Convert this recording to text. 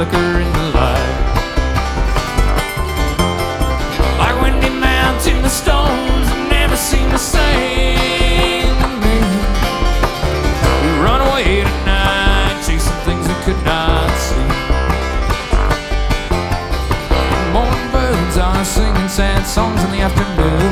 flickering the light. Like windy mountain, the stones never seem the same to me. We run away tonight, chasing things we could not see. Morning birds are singing sad songs in the afternoon.